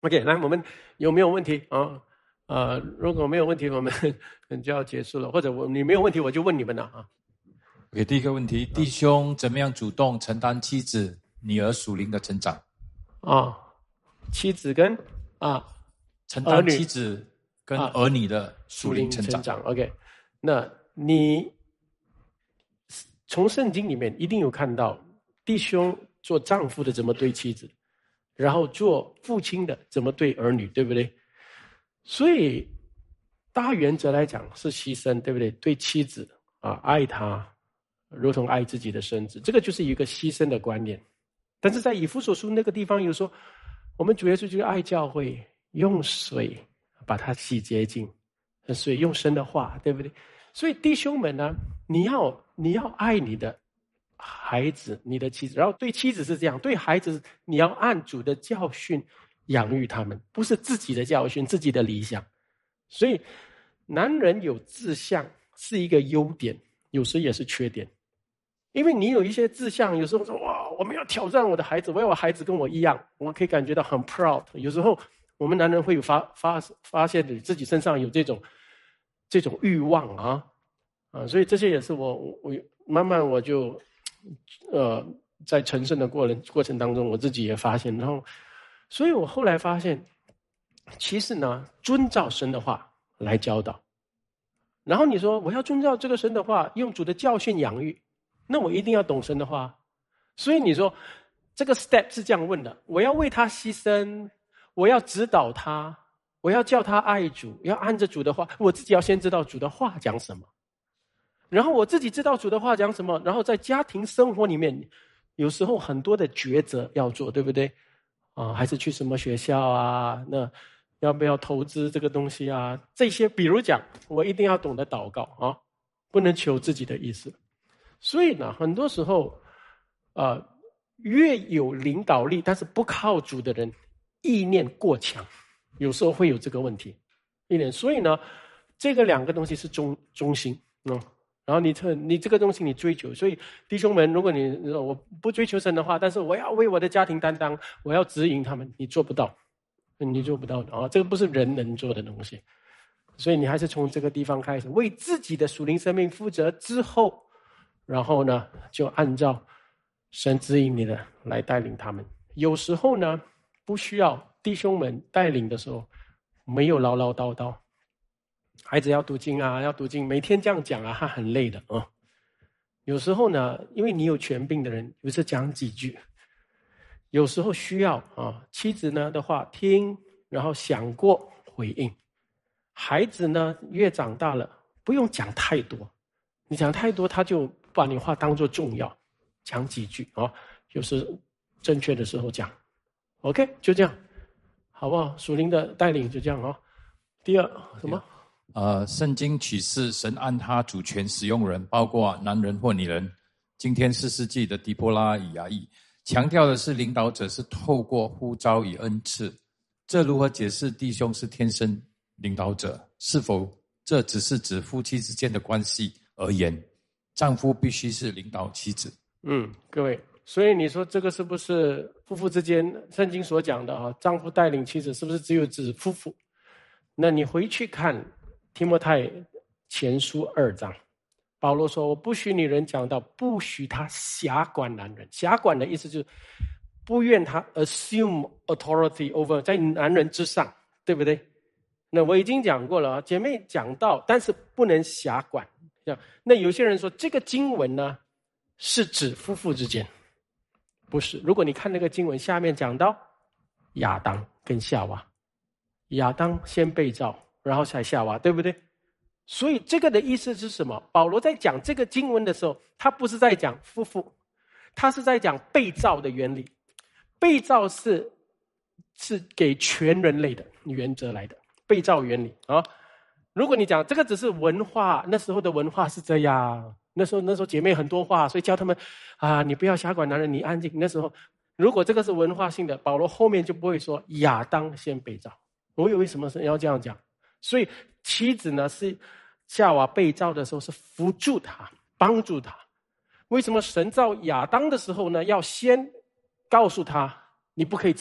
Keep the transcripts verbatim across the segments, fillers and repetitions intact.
OK， 来，我们有没有问题啊？呃，如果没有问题，我们就要结束了。或者我你没有问题，我就问你们了啊。 OK， 第一个问题，弟兄怎么样主动承担妻子、女儿属灵的成长？ 啊，妻子跟啊承担妻子跟儿女的属灵成长。 成长 OK， 那你从圣经里面一定有看到弟兄做丈夫的怎么对妻子，然后做父亲的怎么对儿女，对不对？所以大原则来讲是牺牲，对不对？对妻子啊，爱她如同爱自己的身子，这个就是一个牺牲的观念。但是在以弗所书那个地方有说，我们主耶稣就是爱教会，用水把它洗洁净，水用神的话，对不对？所以弟兄们呢，你要你要爱你的孩子，你的妻子，然后对妻子是这样，对孩子你要按主的教训养育他们，不是自己的教训，自己的理想。所以男人有志向是一个优点，有时也是缺点。因为你有一些志向，有时候说哇，我们要挑战我的孩子，我要我孩子跟我一样，我可以感觉到很 proud。有时候我们男人会有发发发现自己身上有这种这种欲望啊啊，所以这些也是我我慢慢我就呃在成圣的过程过程当中，我自己也发现，然后所以我后来发现，其实呢，遵照神的话来教导。然后你说我要遵照这个神的话，用主的教训养育。那我一定要懂神的话，所以你说这个 step 是这样问的：我要为他牺牲，我要指导他，我要叫他爱主，要按着主的话，我自己要先知道主的话讲什么，然后我自己知道主的话讲什么，然后在家庭生活里面，有时候很多的抉择要做，对不对？啊，还是去什么学校啊？那要不要投资这个东西啊？这些，比如讲，我一定要懂得祷告啊，不能求自己的意思。所以呢，很多时候，呃，越有领导力但是不靠主的人，意念过强，有时候会有这个问题。意念，所以呢，这个两个东西是中中心，嗯，然后你这你这个东西你追求，所以弟兄们，如果你我不追求神的话，但是我要为我的家庭担当，我要指引他们，你做不到，你做不到的啊，这个不是人能做的东西。所以你还是从这个地方开始，为自己的属灵生命负责之后。然后呢，就按照神指引你的来带领他们。有时候呢，不需要弟兄们带领的时候，没有唠唠叨叨。孩子要读经啊，要读经，每天这样讲啊，他很累的啊。有时候呢，因为你有权柄的人，有时讲几句。有时候需要啊，妻子呢的话听，然后想过回应。孩子呢越长大了，不用讲太多，你讲太多他就把你话当作重要，讲几句啊，就是正确的时候讲 ，OK， 就这样，好不好？属灵的带领就这样啊。第二什么？ 呃，圣经启示神按他主权使用人，包括男人或女人。今天四世纪的狄波拉与雅意强调的是领导者是透过呼召与恩赐。这如何解释弟兄是天生领导者？是否这只是指夫妻之间的关系而言？丈夫必须是领导妻子。 嗯，各位，所以你说这个是不是夫妇之间圣经所讲的啊？丈夫带领妻子是不是只有指夫妇？那你回去看提摩太前书二章，保罗说：“我不许女人讲到，不许她辖管男人。辖管的意思就是不愿她 assume authority over 在男人之上，对不对？那我已经讲过了啊，姐妹讲到，但是不能辖管。那有些人说这个经文呢是指夫妇之间，不是。如果你看那个经文下面讲到亚当跟夏娃，亚当先被造，然后才夏娃，对不对？所以这个的意思是什么？保罗在讲这个经文的时候，他不是在讲夫妇，他是在讲被造的原理。被造是是给全人类的原则来的，被造原理啊。如果你讲这个只是文化，那时候的文化是这样，那时候那时候姐妹很多话，所以教他们啊，你不要辖管男人，你安静。那时候如果这个是文化性的，保罗后面就不会说亚当先被造。我以为什么是要这样讲？所以妻子呢是夏娃被造的时候是辅助他，帮助他。为什么神造亚当的时候呢，要先告诉他你不可以吃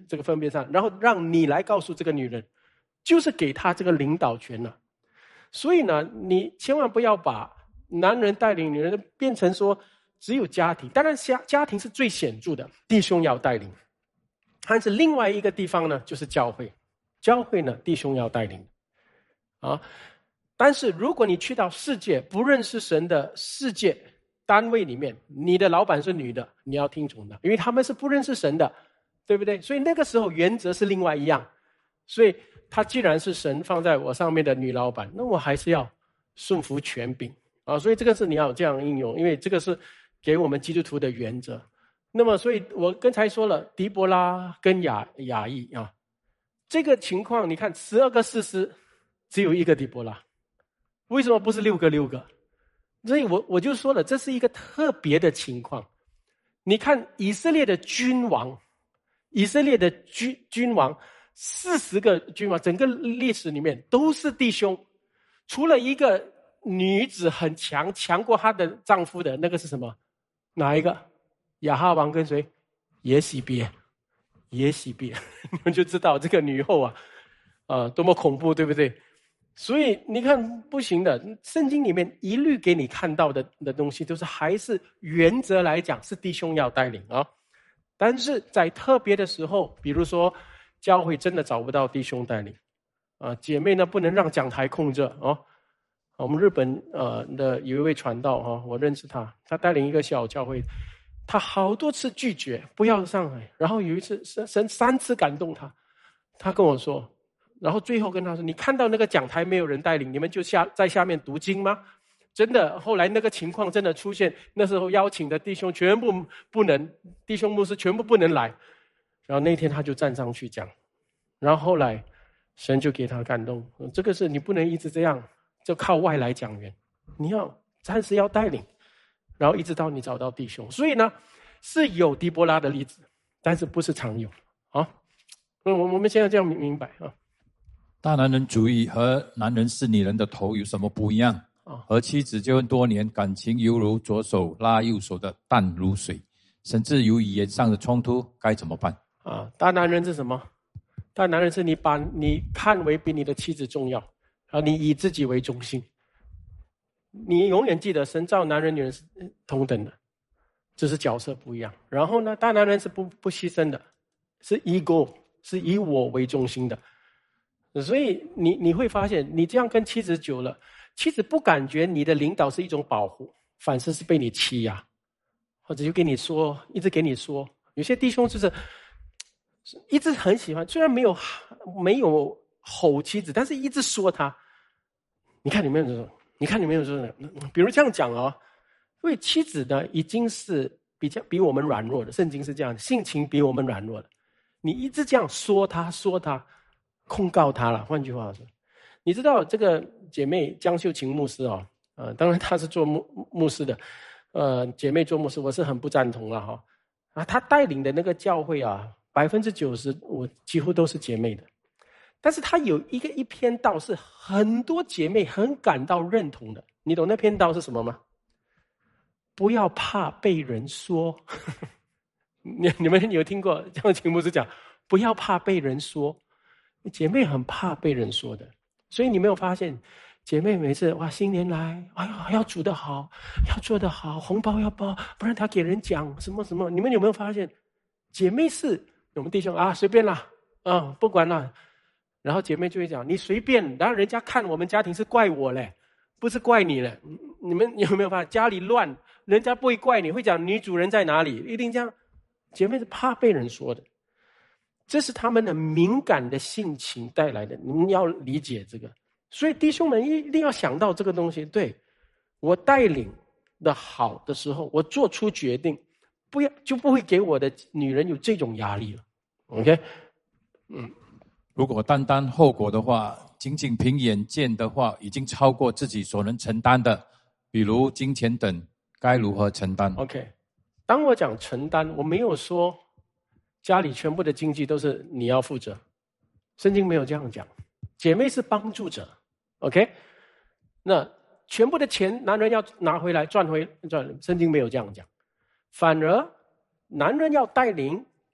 这个分辨上，然后让你来告诉这个女人，就是给她这个领导权了。所以呢，你千万不要把男人带领女人变成说只有家庭，当然家家庭是最显著的，弟兄要带领。但是另外一个地方呢，就是教会，教会呢，弟兄要带领啊。但是如果你去到世界不认识神的世界单位里面，你的老板是女的，你要听从的，因为他们是不认识神的，对不对？所以那个时候原则是另外一样。所以他既然是神放在我上面的女老板，那我还是要顺服权柄啊。所以这个是你要这样应用，因为这个是给我们基督徒的原则。那么所以我刚才说了，狄波拉跟雅雅意啊，这个情况你看十二个士师只有一个狄波拉，为什么不是六个六个？所以我我就说了，这是一个特别的情况。你看以色列的君王，以色列的君君王四十个君王，整个历史里面都是弟兄，除了一个女子很强，强过她的丈夫的那个是什么？哪一个？亚哈王跟谁？耶洗别，耶洗别，你们就知道这个女后啊，呃，多么恐怖，对不对？所以你看不行的，圣经里面一律给你看到的的东西，都是还是原则来讲是弟兄要带领啊。但是在特别的时候，比如说教会真的找不到弟兄带领啊，姐妹呢不能让讲台空着哦。我们日本呃的有一位传道哈、哦，我认识他，他带领一个小教会，他好多次拒绝不要上来，然后有一次神神三次感动他，他跟我说，然后最后跟他说，你看到那个讲台没有人带领，你们就下在下面读经吗？真的，后来那个情况真的出现，那时候邀请的弟兄全部不能，弟兄牧师全部不能来，然后那天他就站上去讲，然后后来神就给他感动，这个是你不能一直这样就靠外来讲员，你要暂时要带领，然后一直到你找到弟兄。所以呢是有狄波拉的例子，但是不是常有啊。我我们现在这样明白啊。 大男人主义和男人是女人的头有什么不一样？和妻子结婚多年，感情犹如左手拉右手的淡如水，甚至有语言上的冲突，该怎么办？ 啊，大男人是什么？大男人是你把你看为比你的妻子重要，然后你以自己为中心。你永远记得神造男人女人是同等的，只是角色不一样。然后呢，大男人是不不牺牲的，是 ego， 是以我为中心的。所以你你会发现，你这样跟妻子久了，妻子不感觉你的领导是一种保护，反而是被你欺压，或者就给你说，一直给你说。有些弟兄就是一直很喜欢，虽然没有没有吼妻子，但是一直说他。你看你们有说，你看你们有说，比如这样讲哦，因为妻子呢已经是比较比我们软弱的，圣经是这样，性情比我们软弱的。你一直这样说他，说他。控告他了。换句话说，你知道这个姐妹江秀琴牧师哦，呃，当然她是做牧牧师的，呃，姐妹做牧师，我是很不赞同了哈、哦。啊，她带领的那个教会啊，百分之九十我几乎都是姐妹的，但是她有一个一篇道是很多姐妹很感到认同的，你懂那篇道是什么吗？不要怕被人说，你你们有听过江秀琴牧师讲，不要怕被人说。姐妹很怕被人说的，所以你没有发现，姐妹每次哇新年来，哎呀要煮得好，要做得好，红包要包，不然她给人讲什么什么。你们有没有发现，姐妹是我们弟兄啊随便啦，啊不管啦，然后姐妹就会讲你随便，然后人家看我们家庭是怪我嘞，不是怪你嘞。你们有没有发现家里乱，人家不会怪你，会讲女主人在哪里，一定这样。姐妹是怕被人说的。这是他们的敏感的性情带来的，你们要理解这个。所以弟兄们一定要想到这个东西，对，我带领的好的时候，我做出决定，不要就不会给我的女人有这种压力了。OK， 嗯， 如果单单后果的话，仅仅凭眼见的话，已经超过自己所能承担的，比如金钱等，该如何承担 ？OK， 当我讲承担，我没有说家里全部的经济都是你要负责，圣经没有这样讲。姐妹是帮助者 ，OK？ 那全部的钱男人要拿回来赚回赚，圣经没有这样讲。反而男人要带领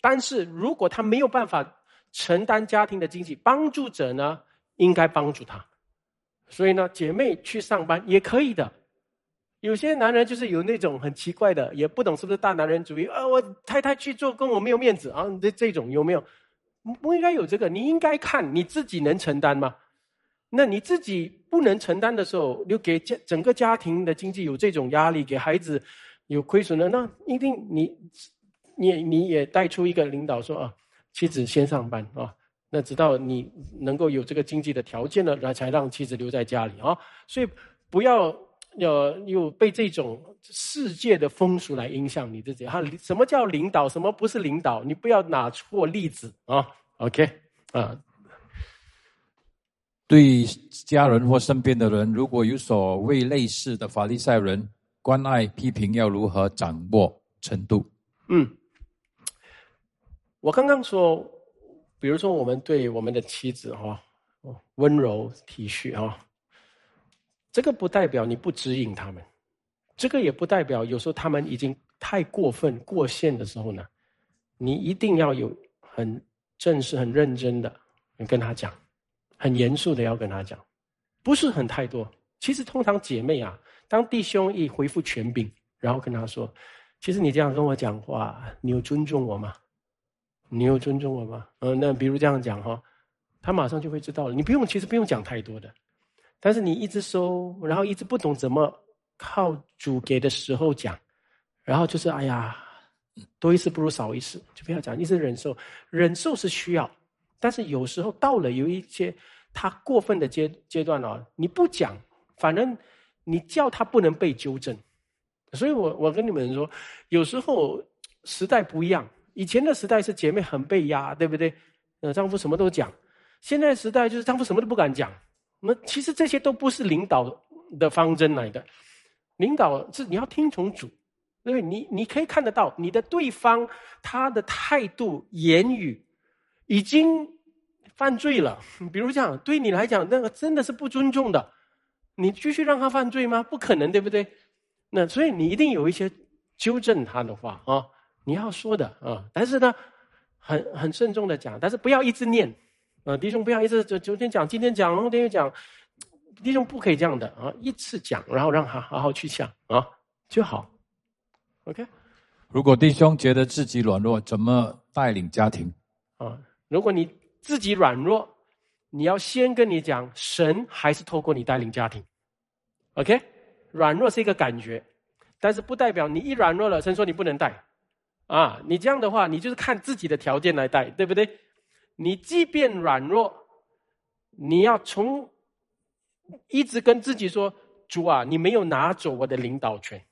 但是如果他没有办法承担家庭的经济，帮助者呢应该帮助他。所以呢，姐妹去上班也可以的。有些男人就是有那种很奇怪的，也不懂是不是大男人主义啊，我太太去做工我没有面子啊，这这种有没有？不应该有这个，你应该看你自己能承担吗？那你自己不能承担的时候，就给家整个家庭的经济有这种压力，给孩子有亏损了，那一定你你你也带出一个领导说啊，妻子先上班啊，那直到你能够有这个经济的条件了，那才让妻子留在家里啊。所以不要要又被这种世界的风俗来影响你自己。哈，什么叫领导？什么不是领导？你不要拿错例子啊。OK 啊。 对家人或身边的人，如果有所谓类似的法利赛人，关爱批评要如何掌握程度？ 嗯，我刚刚说，比如说我们对我们的妻子哈、哦，温柔体恤哈。这个不代表你不指引他们，这个也不代表有时候他们已经太过分过线的时候呢，你一定要有很正式很认真的跟他讲，很严肃的要跟他讲，不是很太多。其实通常姐妹啊，当弟兄一回复权柄，然后跟他说，其实你这样跟我讲话，你有尊重我吗？你有尊重我吗？嗯，那比如这样讲哈，他马上就会知道了。你不用，其实不用讲太多的。但是你一直收，然后一直不懂怎么靠主给的时候讲，然后就是哎呀，多一事不如少一事，就不要讲，一直忍受。忍受是需要，但是有时候到了有一些他过分的阶阶段哦，你不讲，反正你叫他不能被纠正。所以我我跟你们说，有时候时代不一样，以前的时代是姐妹很被压，对不对？呃，丈夫什么都讲，现在的时代就是丈夫什么都不敢讲。那其实这些都不是领导的方针来的，领导是你要听从主，因为你你可以看得到你的对方他的态度言语已经犯罪了，比如这样对你来讲那个真的是不尊重的，你继续让他犯罪吗？不可能，对不对？那所以你一定有一些纠正他的话啊，你要说的啊，但是呢很很慎重的讲，但是不要一直念。呃，弟兄不要一直就昨天讲，今天讲，后天又讲，弟兄不可以这样的啊！一次讲，然后让他好好去想啊，就好。OK。 如果弟兄觉得自己软弱，怎么带领家庭？ 啊，如果你自己软弱，你要先跟你讲，神还是透过你带领家庭。OK， 软弱是一个感觉，但是不代表你一软弱了，神说你不能带啊！你这样的话，你就是看自己的条件来带，对不对？你即便软弱，你要从一直跟自己说，主啊，你没有拿走我的领导权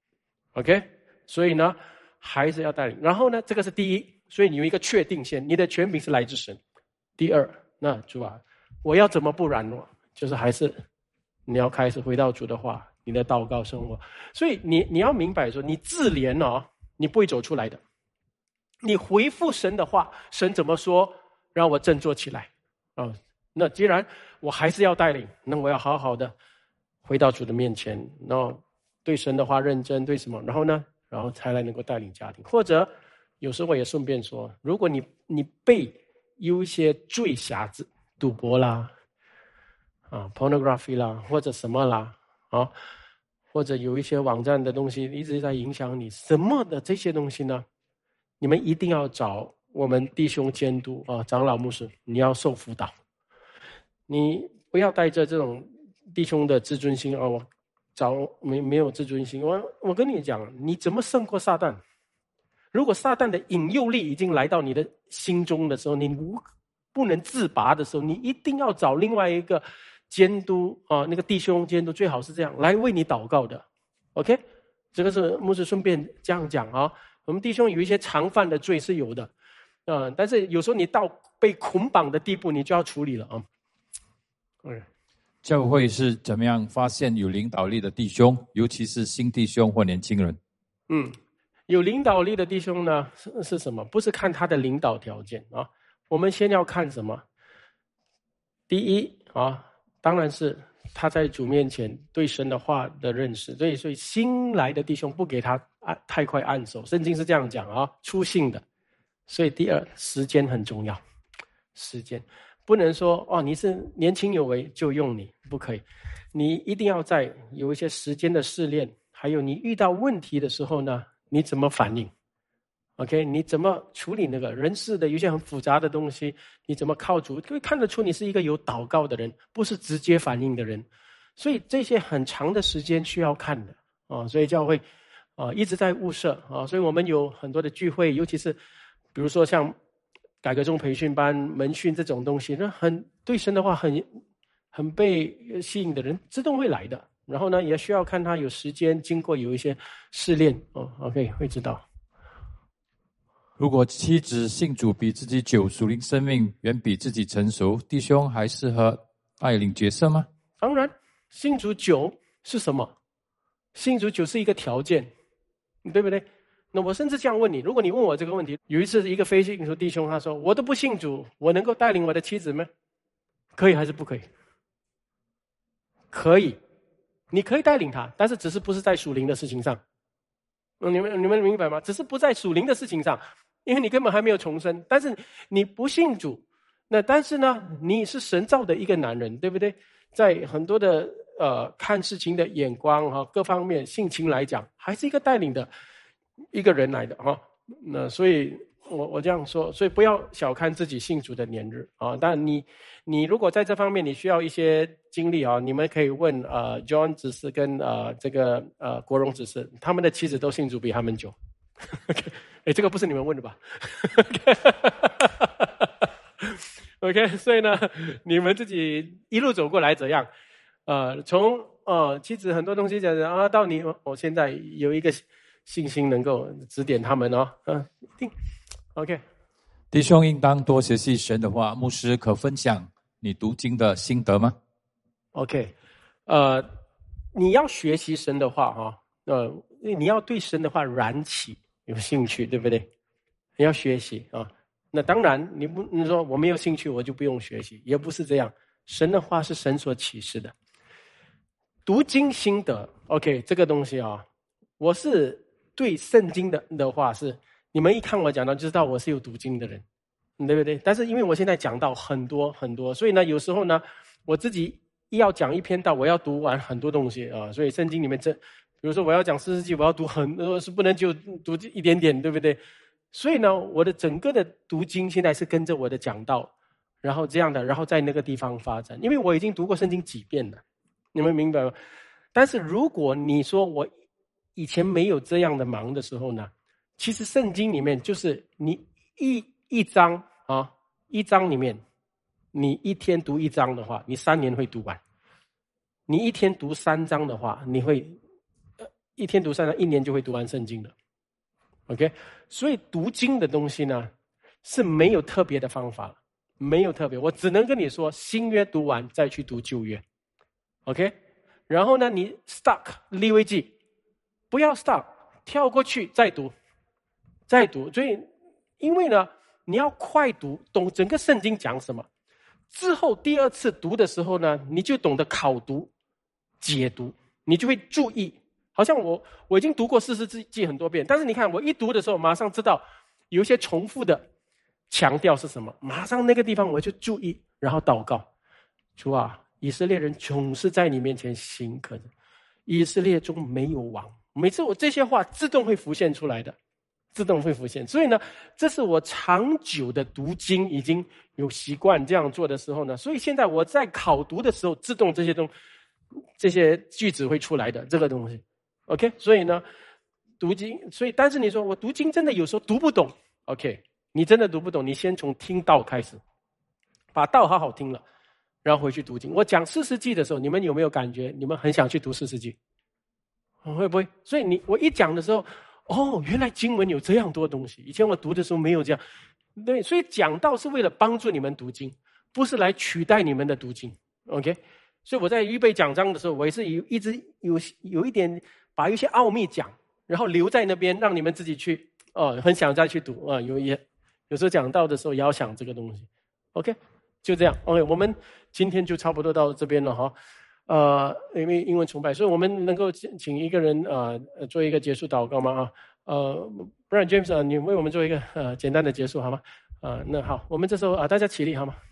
OK， 所以呢还是要带领。然后呢，这个是第一，所以你有一个确定先，你的权柄是来自神。第二，那主啊，我要怎么不软弱？就是还是你要开始回到主的话，你的祷告生活。所以你你要明白说，你自怜哦，你不会走出来的。你回复神的话，神怎么说，让我振作起来啊、哦！那既然我还是要带领，那我要好好的回到主的面前，然后对神的话认真，对什么，然后呢，然后才来能够带领家庭。或者有时候我也顺便说，如果你你被有一些罪匣子，赌博啦，啊 ，pornography 啦，或者什么啦，啊，或者有一些网站的东西一直在影响你，什么的这些东西呢？你们一定要找我们弟兄监督啊，长老牧师，你要受辅导。你不要带着这种弟兄的自尊心啊，我找没没有自尊心。我我跟你讲，你怎么胜过撒旦？如果撒旦的引诱力已经来到你的心中的时候，你无不能自拔的时候，你一定要找另外一个监督啊，那个弟兄监督最好是这样来为你祷告的。OK， 这个是牧师顺便这样讲啊。我们弟兄有一些常犯的罪是有的，呃，但是有时候你到被捆绑的地步，你就要处理了啊。嗯， 教会是怎么样发现有领导力的弟兄，尤其是新弟兄或年轻人？ 嗯，有领导力的弟兄呢，是是什么？不是看他的领导条件啊，我们先要看什么？第一啊，当然是他在主面前对神的话的认识，所以所以新来的弟兄不给他按太快按手，圣经是这样讲啊，初信的， 所以第二，时间很重要。时间不能说哦，你是年轻有为就用你，不可以。你一定要在有一些时间的试炼，还有你遇到问题的时候呢，你怎么反应 ？OK， 你怎么处理那个人事的有些很复杂的东西？你怎么靠主？可以看得出你是一个有祷告的人，不是直接反应的人。所以这些很长的时间需要看的啊，所以教会啊一直在物色啊，所以我们有很多的聚会，尤其是比如说像改革中培训班、门训这种东西，那很对神的话很很被吸引的人，自动会来的。然后呢，也需要看他有时间，经过有一些试炼哦 ，OK 会知道。 如果妻子信主比自己久，属灵生命远比自己成熟，弟兄还适合带领角色吗？ 当然，信主久是什么？信主久是一个条件，对不对？那我甚至这样问你，如果你问我这个问题，有一次一个非信主弟兄他说：“我都不信主，我能够带领我的妻子吗？”可以还是不可以？可以，你可以带领他，但是只是不是在属灵的事情上。你们你们明白吗？只是不在属灵的事情上，因为你根本还没有重生。但是你不信主，那但是呢，你是神造的一个男人，对不对？在很多的呃看事情的眼光哈，各方面性情来讲，还是一个带领的一个人来的哈。那所以我我这样说，所以不要小看自己信主的年日啊。但你你如果在这方面你需要一些经历啊，你们可以问呃 John 执事跟呃这个呃国荣执事，他们的妻子都信主比他们久。哎，这个不是你们问的吧？OK， 所以呢，你们自己一路走过来怎样？呃，从呃妻子很多东西讲啊，到你，我现在有一个信心能够指点他们哦，嗯、呃，一定 OK。 弟兄应当多学习神的话，牧师可分享你读经的心得吗 ？OK， 呃，你要学习神的话哈，呃，你要对神的话燃起有兴趣，对不对？你要学习啊。那当然，你不你说我没有兴趣，我就不用学习，也不是这样。神的话是神所启示的。读经心得 ，OK， 这个东西啊，我是对圣经的的话是，你们一看我讲到就知道我是有读经的人，对不对？但是因为我现在讲到很多很多，所以呢，有时候呢，我自己要讲一篇道，我要读完很多东西啊，所以圣经里面这，比如说我要讲四世纪，我要读很多，是不能就读一点点，对不对？所以呢，我的整个的读经现在是跟着我的讲道，然后这样的，然后在那个地方发展。因为我已经读过圣经几遍了，你们明白吗？但是如果你说我以前没有这样的忙的时候呢，其实圣经里面就是你一一章啊，一章里面，你一天读一章的话，你三年会读完；你一天读三章的话，你会呃一天读三章，一年就会读完圣经的。OK， 所以读经的东西呢是没有特别的方法，没有特别，我只能跟你说，新约读完再去读旧约 ，OK， 然后呢，你 stuck 利未记，不要 stuck， 跳过去再读，再读。所以，因为呢，你要快读，懂整个圣经讲什么，之后第二次读的时候呢，你就懂得考读、解读，你就会注意。好像我我已经读过四世纪很多遍，但是你看我一读的时候，马上知道有一些重复的强调是什么，马上那个地方我就注意，然后祷告，主啊，以色列人总是在你面前行可忍，以色列中没有王。每次我这些话自动会浮现出来的，自动会浮现。所以呢，这是我长久的读经已经有习惯这样做的时候呢，所以现在我在考读的时候，自动这些东这些句子会出来的这个东西。OK， 所以呢，读经，所以但是你说我读经真的有时候读不懂 ，OK， 你真的读不懂，你先从听道开始，把道好好听了，然后回去读经。我讲四世纪的时候，你们有没有感觉你们很想去读四世纪？会不会？所以你我一讲的时候，哦，原来经文有这样多东西，以前我读的时候没有这样。对，所以讲道是为了帮助你们读经，不是来取代你们的读经 ，OK。所以我在预备讲章的时候，我也是有一直有有一点把一些奥秘讲，然后留在那边，让你们自己去哦，很想再去读啊、哦。有也有时候讲到的时候也要想这个东西 ，OK， 就这样 ，OK， 我们今天就差不多到这边了哈。呃，因为英文崇拜，所以我们能够请一个人呃做一个结束祷告吗？啊， 呃，不然 James 啊，你为我们做一个呃简单的结束好吗？啊、呃，那好，我们这时候啊、呃，大家起立好吗？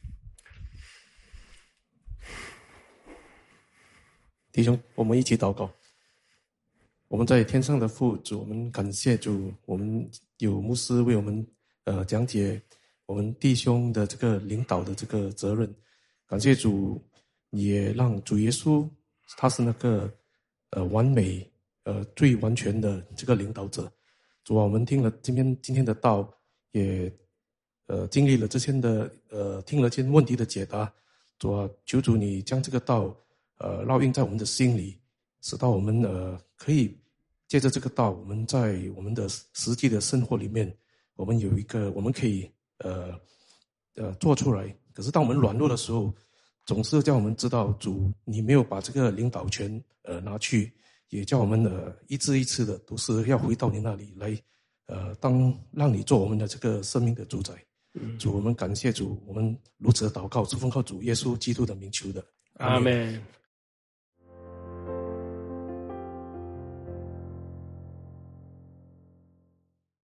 弟兄，我们一起祷告。我们在天上的父主，我们感谢主，我们有牧师为我们呃讲解我们弟兄的这个领导的这个责任。感谢主，也让主耶稣他是那个呃完美呃最完全的这个领导者。主啊，我们听了今天今天的道，也呃经历了之前的呃听了这些问题的解答。主啊，求主你将这个道呃烙印在我们的心里，使到我们呃可以借着这个道，我们在我们的实际的生活里面，我们有一个我们可以呃呃做出来。可是当我们软弱的时候，总是叫我们知道主你没有把这个领导权呃拿去，也叫我们呃一次一次的都是要回到你那里来，呃当让你做我们的这个生命的主宰。主，我们感谢主，我们如此的祷告，是奉靠主耶稣基督的名求的， 阿们。